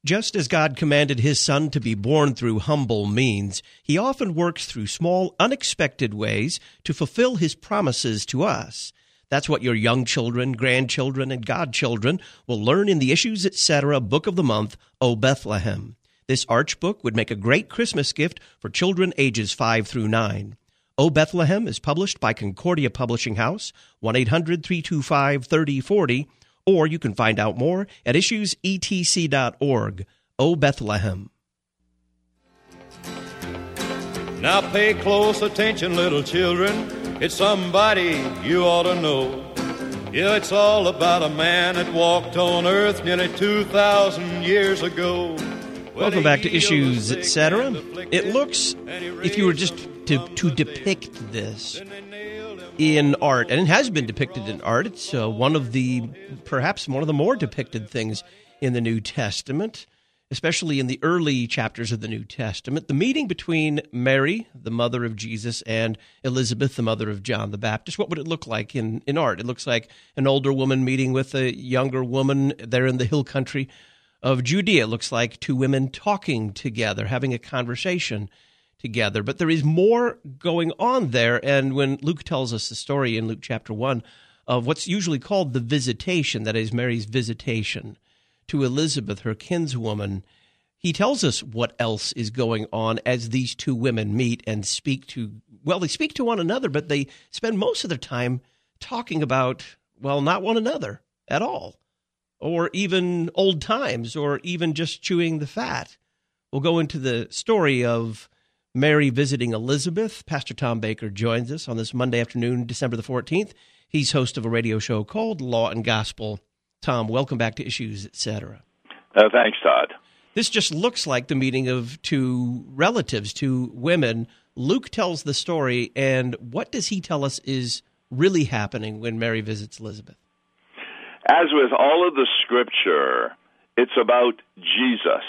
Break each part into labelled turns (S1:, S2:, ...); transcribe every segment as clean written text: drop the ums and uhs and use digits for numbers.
S1: Just as God commanded his Son to be born through humble means, he often works through small, unexpected ways to fulfill his promises to us. That's what your young children, grandchildren, and godchildren will learn in the Issues, Etc. Book of the Month, O Bethlehem. This arch book would make a great Christmas gift for children ages 5 through 9. O Bethlehem is published by Concordia Publishing House, 1-800-325-3040, or you can find out more at issuesetc.org. O Bethlehem.
S2: Now pay close attention, little children. It's somebody you ought to know. Yeah, it's all about a man that walked on earth nearly 2,000 years ago.
S1: Welcome back to Issues, Etc. It looks, if you were just to depict this in art, and it has been depicted in art, it's perhaps one of the more depicted things in the New Testament, especially in the early chapters of the New Testament. The meeting between Mary, the mother of Jesus, and Elizabeth, the mother of John the Baptist. What would it look like in art? It looks like an older woman meeting with a younger woman there in the hill country of Judea. It looks like two women talking together, having a conversation together. But there is more going on there, and when Luke tells us the story in Luke chapter 1 of what's usually called the visitation, that is Mary's visitation to Elizabeth, her kinswoman, he tells us what else is going on as these two women meet and speak to one another, but they spend most of their time talking about, not one another at all, or even old times, or even just chewing the fat. We'll go into the story of Mary visiting Elizabeth. Pastor Tom Baker joins us on this Monday afternoon, December the 14th. He's host of a radio show called Law and Gospel. Tom, welcome back to Issues, Etc.
S3: Thanks, Todd.
S1: This just looks like the meeting of two relatives, two women. Luke tells the story, and what does he tell us is really happening when Mary visits Elizabeth?
S3: As with all of the Scripture, it's about Jesus.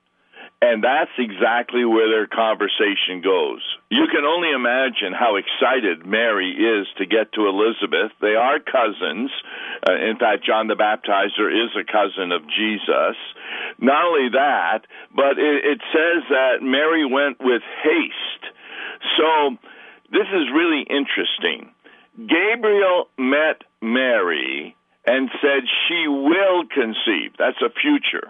S3: And that's exactly where their conversation goes. You can only imagine how excited Mary is to get to Elizabeth. They are cousins. In fact, John the Baptizer is a cousin of Jesus. Not only that, but it says that Mary went with haste. So this is really interesting. Gabriel met Mary and said she will conceive. That's a future.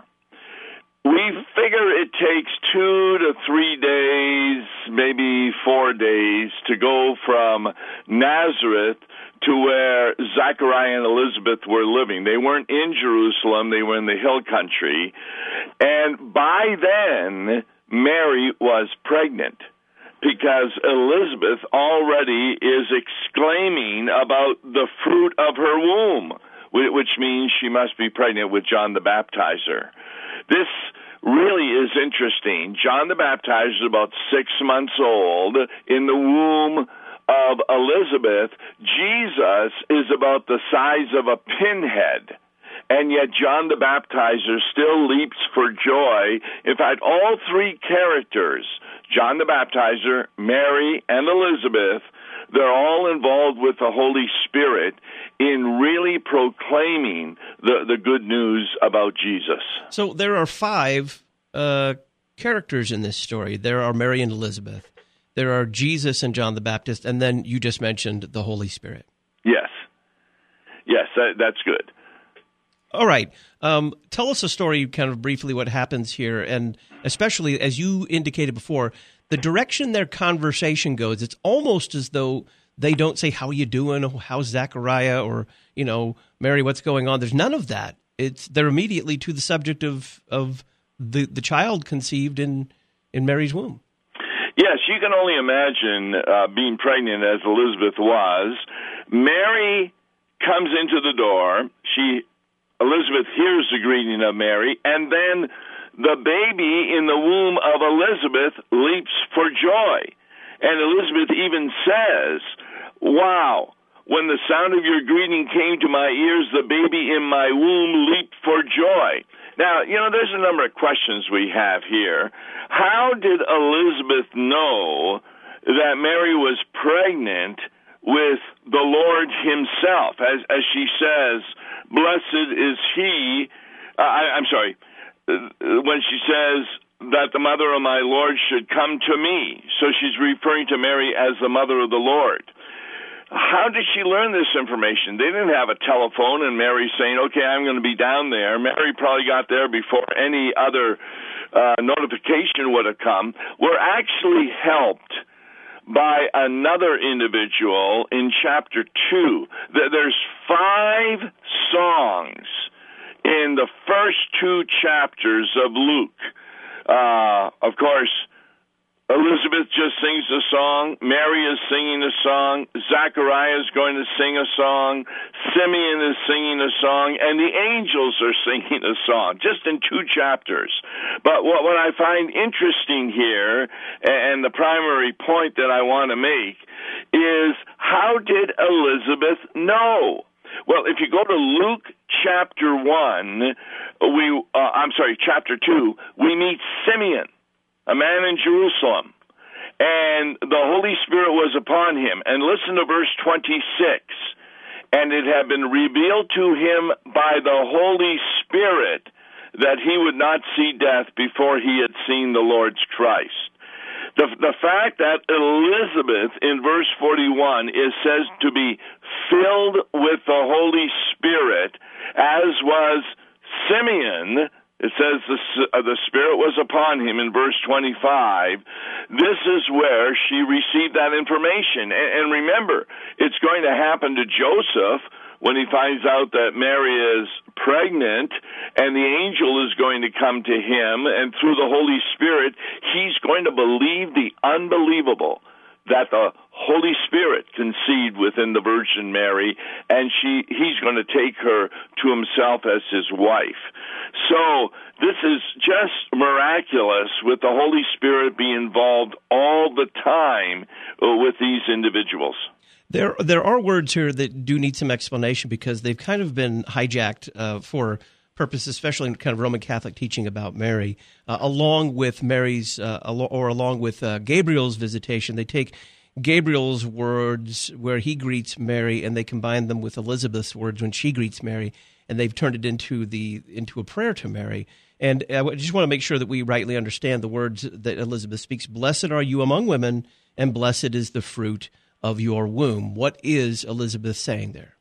S3: We figure it takes 2 to 3 days, maybe 4 days, to go from Nazareth to where Zechariah and Elizabeth were living. They weren't in Jerusalem, they were in the hill country. And by then, Mary was pregnant, because Elizabeth already is exclaiming about the fruit of her womb, which means she must be pregnant with John the Baptizer. This really is interesting. John the Baptizer is about 6 months old in the womb of Elizabeth. Jesus is about the size of a pinhead, and yet John the Baptizer still leaps for joy. In fact, all three characters, John the Baptizer, Mary, and Elizabeth, they're all involved with the Holy Spirit in really proclaiming the good news about Jesus.
S1: So there are 5 characters in this story. There are Mary and Elizabeth. There are Jesus and John the Baptist, and then you just mentioned the Holy Spirit.
S3: Yes. Yes, that's good.
S1: All right. Tell us a story, kind of briefly, what happens here, and especially, as you indicated before, the direction their conversation goes. It's almost as though they don't say, "How are you doing?" Or, "How's Zechariah?" Or, "Mary, what's going on?" There's none of that. They're immediately to the subject of the child conceived in Mary's womb.
S3: Yes, you can only imagine being pregnant as Elizabeth was. Mary comes into the door. Elizabeth hears the greeting of Mary, and then the baby in the womb of Elizabeth leaps for joy. And Elizabeth even says, "Wow, when the sound of your greeting came to my ears, the baby in my womb leaped for joy." Now, there's a number of questions we have here. How did Elizabeth know that Mary was pregnant with the Lord himself? As she says, "Blessed is he," when she says that the mother of my Lord should come to me. So she's referring to Mary as the mother of the Lord. How did she learn this information? They didn't have a telephone and Mary saying, okay, I'm going to be down there. Mary probably got there before any other notification would have come. We're actually helped by another individual in chapter 2. There's 5 songs in the first 2 chapters of Luke. Of course, Elizabeth just sings a song. Mary is singing a song. Zachariah is going to sing a song. Simeon is singing a song. And the angels are singing a song, just in 2 chapters. But what I find interesting here, and the primary point that I want to make, is how did Elizabeth know? Well, if you go to Luke chapter 2, we meet Simeon, a man in Jerusalem, and the Holy Spirit was upon him. And listen to verse 26. And it had been revealed to him by the Holy Spirit that he would not see death before he had seen the Lord's Christ. The fact that Elizabeth in verse 41 is says to be filled with the Holy Spirit, as was Simeon. It says the Spirit was upon him in verse 25. This is where she received that information. And remember, it's going to happen to Joseph when he finds out that Mary is pregnant, and the angel is going to come to him, and through the Holy Spirit, he's going to believe the unbelievable, that the Holy Spirit conceived within the Virgin Mary, and he's going to take her to himself as his wife. So this is just miraculous, with the Holy Spirit being involved all the time with these individuals.
S1: There are words here that do need some explanation because they've kind of been hijacked for purposes, especially in kind of Roman Catholic teaching about Mary, along with Mary's along with Gabriel's visitation. They take Gabriel's words where he greets Mary and they combine them with Elizabeth's words when she greets Mary, and they've turned it into a prayer to Mary. And I just want to make sure that we rightly understand the words that Elizabeth speaks. Blessed are you among women, and blessed is the fruit of your womb. What is Elizabeth saying there?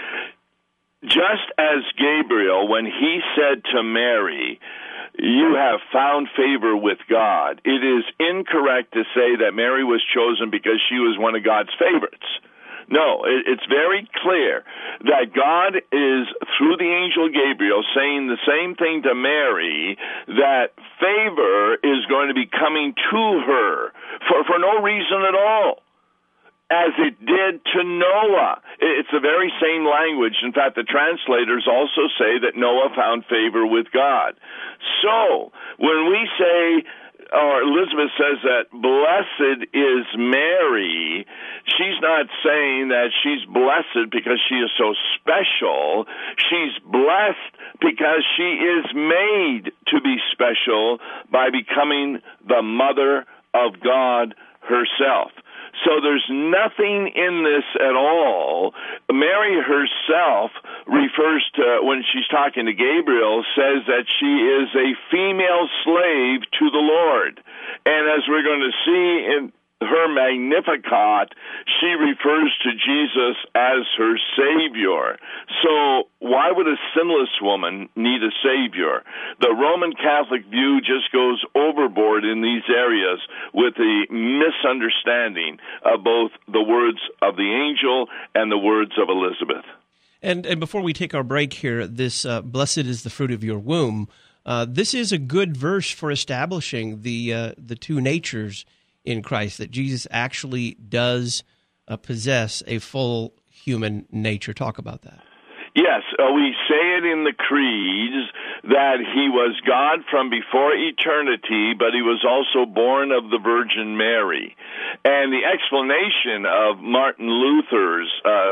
S3: Just as Gabriel, when he said to Mary, you have found favor with God, it is incorrect to say that Mary was chosen because she was one of God's favorites. No, it's very clear that God is, through the angel Gabriel, saying the same thing to Mary, that favor is going to be coming to her for no reason at all, as it did to Noah. It's the very same language. In fact, the translators also say that Noah found favor with God. So, when we say, or Elizabeth says that blessed is Mary, she's not saying that she's blessed because she is so special. She's blessed because she is made to be special by becoming the mother of God herself. So there's nothing in this at all. Mary herself refers to, when she's talking to Gabriel, says that she is a female slave to the Lord. And as we're going to see in her Magnificat, she refers to Jesus as her Savior. So why would a sinless woman need a Savior? The Roman Catholic view just goes overboard in these areas with the misunderstanding of both the words of the angel and the words of Elizabeth.
S1: And before we take our break here, this blessed is the fruit of your womb, this is a good verse for establishing the two natures in Christ, that Jesus actually does possess a full human nature. Talk about that.
S3: Yes, we say it in the creeds that he was God from before eternity, but he was also born of the Virgin Mary. And the explanation of Martin Luther's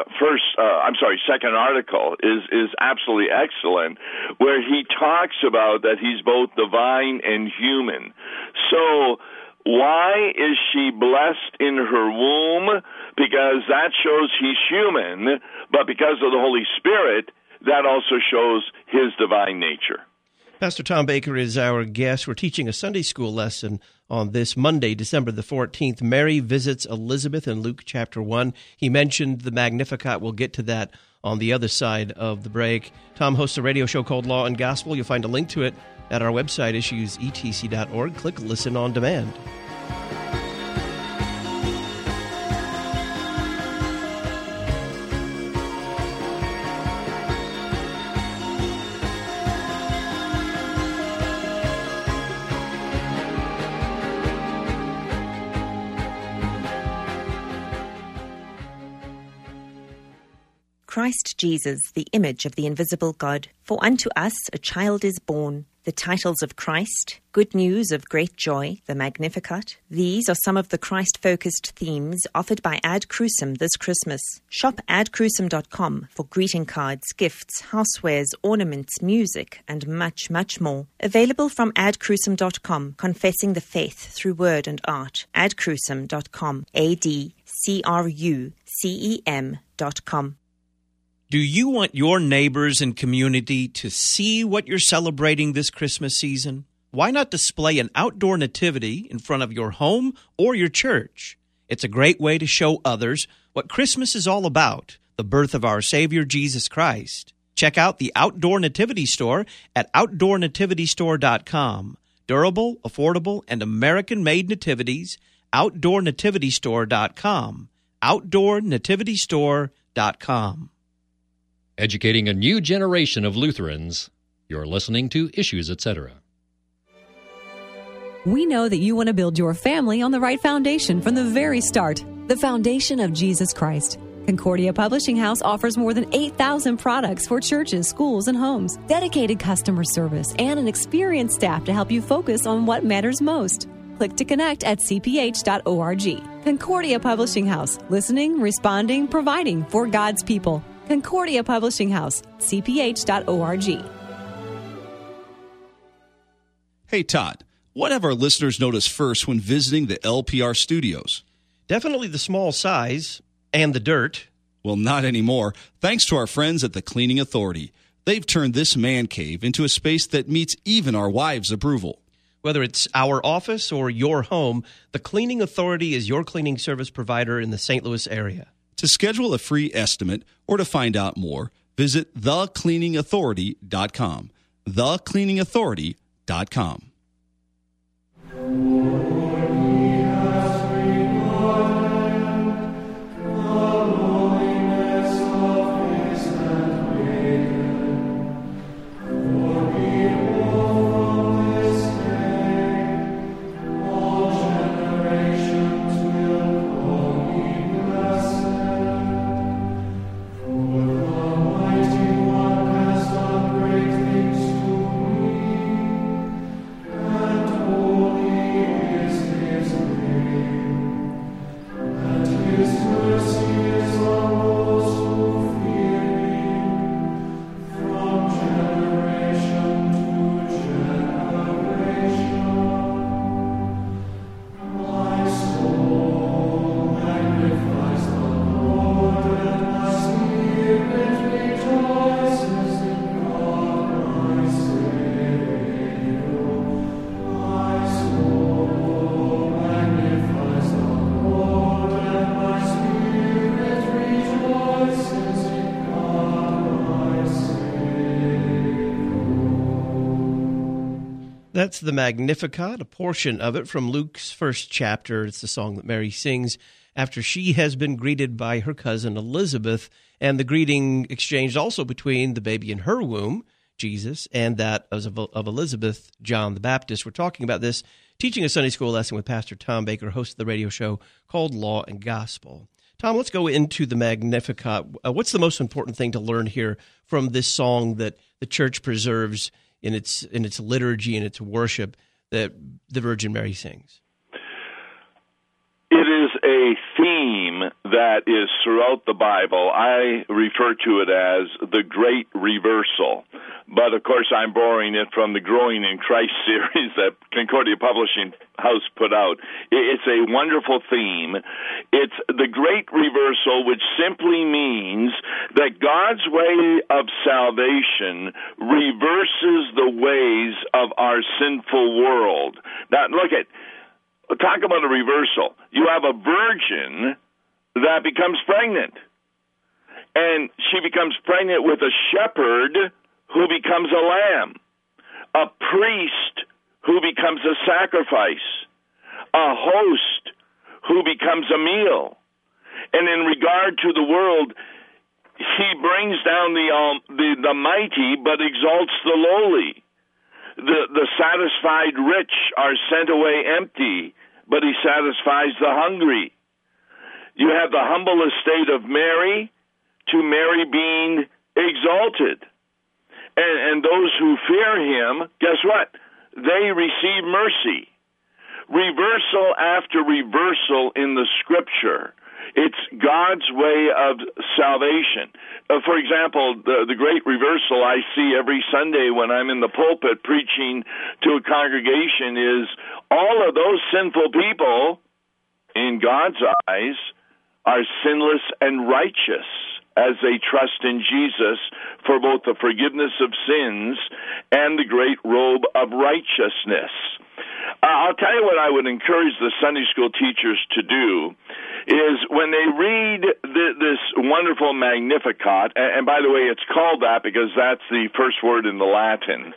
S3: second article is absolutely excellent, where he talks about that he's both divine and human. So why is she blessed in her womb? Because that shows he's human, but because of the Holy Spirit, that also shows his divine nature.
S1: Pastor Tom Baker is our guest. We're teaching a Sunday school lesson on this Monday, December the 14th. Mary visits Elizabeth in Luke chapter 1. He mentioned the Magnificat. We'll get to that on the other side of the break. Tom hosts a radio show called Law and Gospel. You'll find a link to it at our website, issuesetc.org. Click Listen on Demand.
S4: Christ Jesus, the image of the invisible God. For unto us a child is born. The titles of Christ, Good News of Great Joy, the Magnificat. These are some of the Christ-focused themes offered by Ad Crucem this Christmas. Shop adcrucem.com for greeting cards, gifts, housewares, ornaments, music, and much, much more. Available from adcrucem.com, confessing the faith through word and art. adcrucem.com, adcrucem.com.
S5: Do you want your neighbors and community to see what you're celebrating this Christmas season? Why not display an outdoor nativity in front of your home or your church? It's a great way to show others what Christmas is all about, the birth of our Savior Jesus Christ. Check out the Outdoor Nativity Store at outdoornativitystore.com. Durable, affordable, and American-made nativities, outdoornativitystore.com. outdoornativitystore.com.
S6: Educating a new generation of Lutherans. You're listening to Issues, Etc.
S7: We know that you want to build your family on the right foundation from the very start, the foundation of Jesus Christ. Concordia Publishing House offers more than 8,000 products for churches, schools, and homes, dedicated customer service, and an experienced staff to help you focus on what matters most. Click to connect at cph.org. Concordia Publishing House, listening, responding, providing for God's people. Concordia Publishing House, cph.org.
S8: Hey, Todd, what have our listeners noticed first when visiting the LPR studios?
S1: Definitely the small size and the dirt.
S8: Well, not anymore. Thanks to our friends at the Cleaning Authority. They've turned this man cave into a space that meets even our wives' approval.
S1: Whether it's our office or your home, the Cleaning Authority is your cleaning service provider in the St. Louis area.
S8: To schedule a free estimate or to find out more, visit thecleaningauthority.com. thecleaningauthority.com.
S1: That's the Magnificat, a portion of it from Luke's first chapter. It's the song that Mary sings after she has been greeted by her cousin Elizabeth, and the greeting exchanged also between the baby in her womb, Jesus, and that of Elizabeth, John the Baptist. We're talking about this, teaching a Sunday school lesson with Pastor Tom Baker, host of the radio show called Law and Gospel. Tom, let's go into the Magnificat. What's the most important thing to learn here from this song that the church preserves in its liturgy and its worship that the Virgin Mary sings?
S3: It is a theme that is throughout the Bible. I refer to it as the Great Reversal. But, of course, I'm borrowing it from the Growing in Christ series that Concordia Publishing House put out. It's a wonderful theme. It's the Great Reversal, which simply means that God's way of salvation reverses the ways of our sinful world. Now, talk about a reversal. You have a virgin that becomes pregnant, and she becomes pregnant with a shepherd who becomes a lamb, a priest who becomes a sacrifice, a host who becomes a meal. And in regard to the world, he brings down the mighty but exalts the lowly. The satisfied rich are sent away empty, but he satisfies the hungry. You have the humble estate of Mary, to Mary being exalted. And those who fear him, guess what? They receive mercy. Reversal after reversal in the Scripture. It's God's way of salvation. For example, the great reversal I see every Sunday when I'm in the pulpit preaching to a congregation is all of those sinful people, in God's eyes, are sinless and righteous as they trust in Jesus for both the forgiveness of sins and the great robe of righteousness. I'll tell you what I would encourage the Sunday school teachers to do is when they read this wonderful Magnificat, and by the way, it's called that because that's the first word in the Latin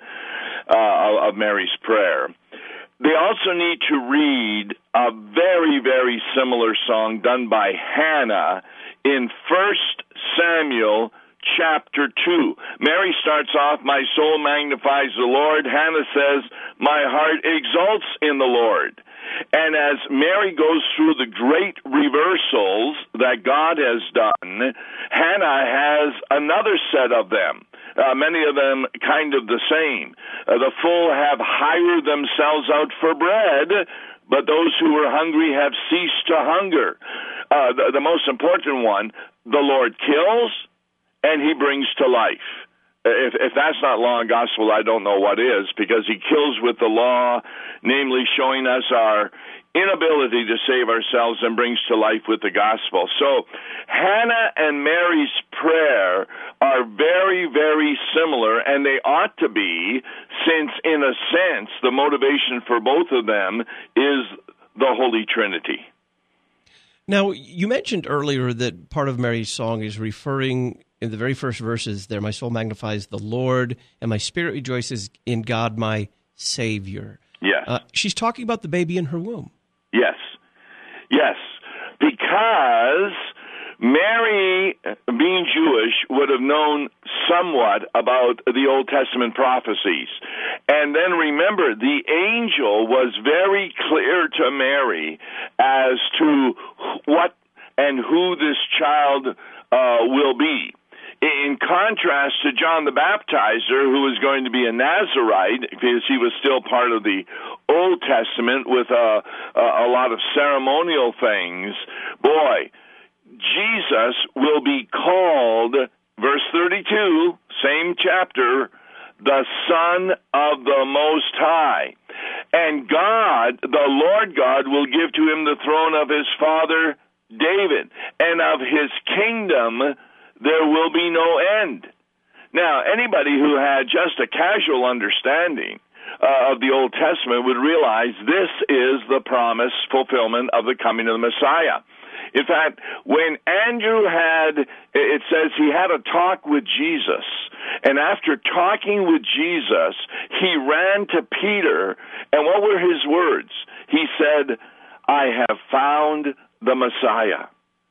S3: of Mary's prayer. They also need to read a very, very similar song done by Hannah in 1 Samuel chapter 2. Mary starts off, my soul magnifies the Lord. Hannah says, my heart exalts in the Lord. And as Mary goes through the great reversals that God has done, Hannah has another set of them. Many of them kind of the same. The full have hired themselves out for bread, but those who were hungry have ceased to hunger. The most important one, the Lord kills and he brings to life. If that's not law and gospel, I don't know what is, because he kills with the law, namely showing us our inability to save ourselves, and brings to life with the gospel. So Hannah and Mary's prayer are very, very similar, and they ought to be, since in a sense the motivation for both of them is the Holy Trinity.
S1: Now, you mentioned earlier that part of Mary's song is referring in the very first verses there, my soul magnifies the Lord, and my spirit rejoices in God my Savior.
S3: Yes.
S1: She's talking about the baby in her womb.
S3: Yes. Yes. Because Mary, being Jewish, would have known somewhat about the Old Testament prophecies. And then remember, the angel was very clear to Mary as to what and who this child will be. In contrast to John the Baptizer, who was going to be a Nazirite, because he was still part of the Old Testament with a lot of ceremonial things, boy, Jesus will be called, verse 32, same chapter, the Son of the Most High. And God, the Lord God, will give to him the throne of his father David, and of his kingdom there will be no end. Now, anybody who had just a casual understanding of the Old Testament would realize this is the promise fulfillment of the coming of the Messiah. In fact, when Andrew it says he had a talk with Jesus, and after talking with Jesus, he ran to Peter, and what were his words? He said, I have found the Messiah.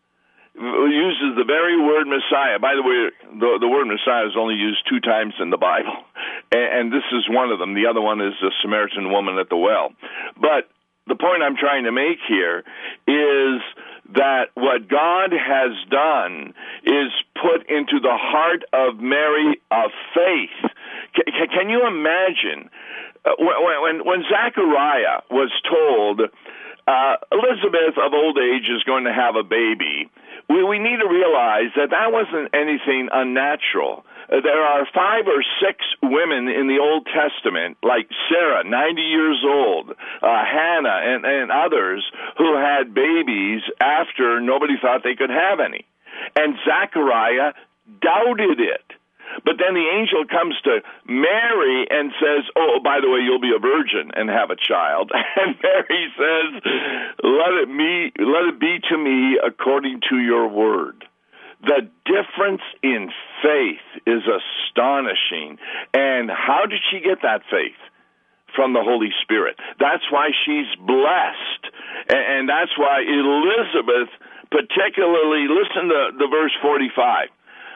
S3: Uses the very word Messiah. By the way, the word Messiah is only used 2 times in the Bible, and this is one of them. The other one is the Samaritan woman at the well. But the point I'm trying to make here is that what God has done is put into the heart of Mary a faith. Can you imagine when Zechariah was told Elizabeth of old age is going to have a baby. We need to realize that wasn't anything unnatural. There are 5 or 6 women in the Old Testament, like Sarah, 90 years old, Hannah, and others, who had babies after nobody thought they could have any. And Zechariah doubted it. But then the angel comes to Mary and says, oh, by the way, you'll be a virgin and have a child. And Mary says, let it be to me according to your word. The difference in faith is astonishing. And how did she get that faith? From the Holy Spirit. That's why she's blessed. And that's why Elizabeth, particularly, listen to the verse 45.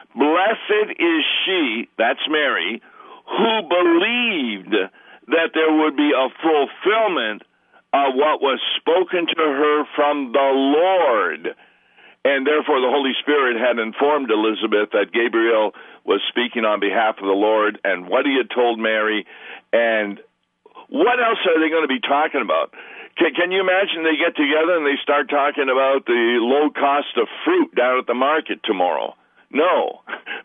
S3: Blessed is she, that's Mary, who believed that there would be a fulfillment of what was spoken to her from the Lord. And therefore the Holy Spirit had informed Elizabeth that Gabriel was speaking on behalf of the Lord and what he had told Mary. And what else are they going to be talking about? Can you imagine they get together and they start talking about the low cost of fruit down at the market tomorrow? No.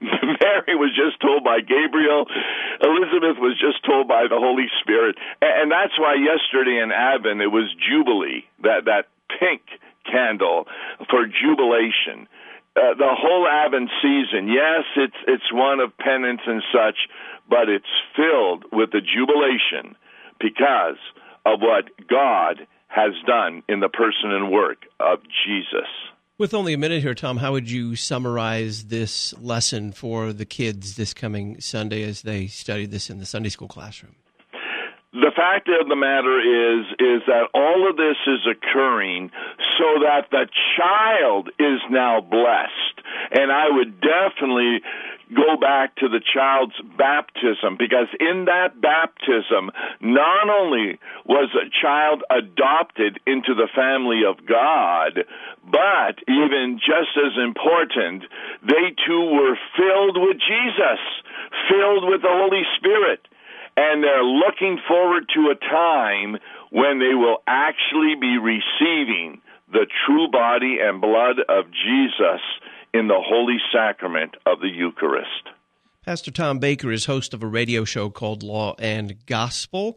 S3: Mary was just told by Gabriel. Elizabeth was just told by the Holy Spirit. And that's why yesterday in Advent it was Jubilee, that pink candle for jubilation. The whole Advent season, yes, it's one of penance and such, but it's filled with the jubilation because of what God has done in the person and work of Jesus.
S1: With only a minute here, Tom, how would you summarize this lesson for the kids this coming Sunday as they study this in the Sunday school classroom?
S3: The fact of the matter is that all of this is occurring so that the child is now blessed. And I would definitely go back to the child's baptism, because in that baptism, not only was a child adopted into the family of God, but even just as important, they too were filled with Jesus, filled with the Holy Spirit. And they're looking forward to a time when they will actually be receiving the true body and blood of Jesus in the holy sacrament of the Eucharist.
S1: Pastor Tom Baker is host of a radio show called Law and Gospel.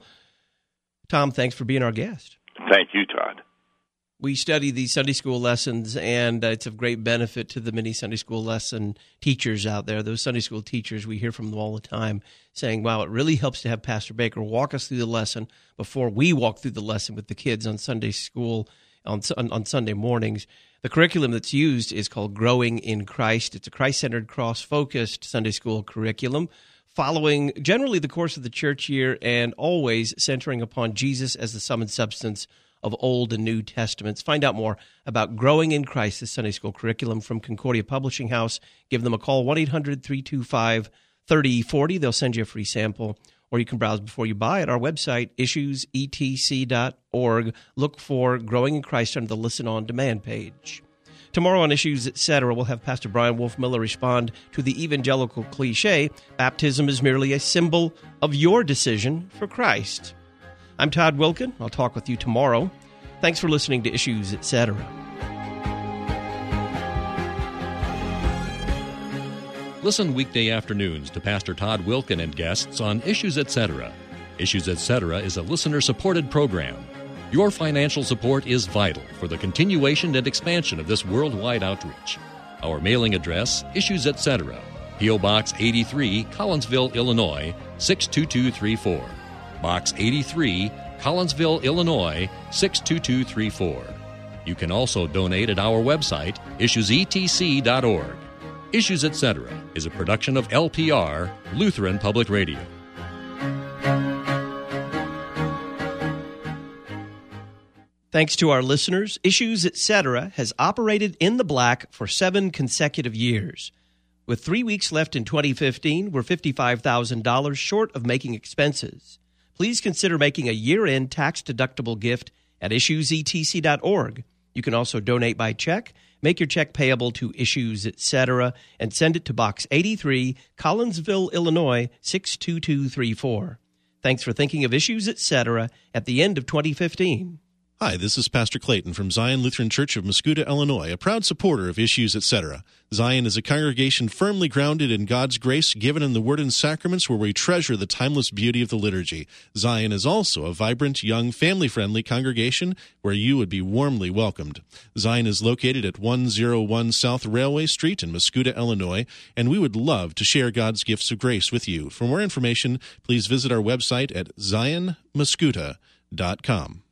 S1: Tom, thanks for being our guest.
S3: Thank you, Todd.
S1: We study these Sunday school lessons, and it's of great benefit to the many Sunday school lesson teachers out there. Those Sunday school teachers, we hear from them all the time saying, wow, it really helps to have Pastor Baker walk us through the lesson before we walk through the lesson with the kids on Sunday school, on Sunday mornings. The curriculum that's used is called Growing in Christ. It's a Christ-centered, cross-focused Sunday school curriculum, following generally the course of the church year and always centering upon Jesus as the sum and substance of Old and New Testaments. Find out more about Growing in Christ, the Sunday school curriculum from Concordia Publishing House. Give them a call, 1-800-325-3040. They'll send you a free sample, or you can browse before you buy at our website, issuesetc.org. Look for Growing in Christ under the Listen On Demand page. Tomorrow on Issues, Etc., we'll have Pastor Brian Wolfmiller respond to the evangelical cliche, baptism is merely a symbol of your decision for Christ. I'm Todd Wilkin. I'll talk with you tomorrow. Thanks for listening to Issues, Etc.
S6: Listen weekday afternoons to Pastor Todd Wilkin and guests on Issues, Etc. Issues, Etc. is a listener-supported program. Your financial support is vital for the continuation and expansion of this worldwide outreach. Our mailing address, Issues, Etc., P.O. Box 83, Collinsville, Illinois, 62234. Box 83, Collinsville, Illinois, 62234. You can also donate at our website, issuesetc.org. Issues, Etc. is a production of LPR, Lutheran Public Radio.
S1: Thanks to our listeners, Issues, Etc. has operated in the black for 7 consecutive years. With 3 weeks left in 2015, we're $55,000 short of making expenses. Please consider making a year-end tax-deductible gift at issuesetc.org. You can also donate by check. Make your check payable to Issues, Etc., and send it to Box 83, Collinsville, Illinois, 62234. Thanks for thinking of Issues, Etc. at the end of 2015.
S9: Hi, this is Pastor Clayton from Zion Lutheran Church of Mascoutah, Illinois, a proud supporter of Issues, Etc. Zion is a congregation firmly grounded in God's grace given in the Word and Sacraments, where we treasure the timeless beauty of the liturgy. Zion is also a vibrant, young, family-friendly congregation where you would be warmly welcomed. Zion is located at 101 South Railway Street in Mascoutah, Illinois, and we would love to share God's gifts of grace with you. For more information, please visit our website at zionmascoutah.com.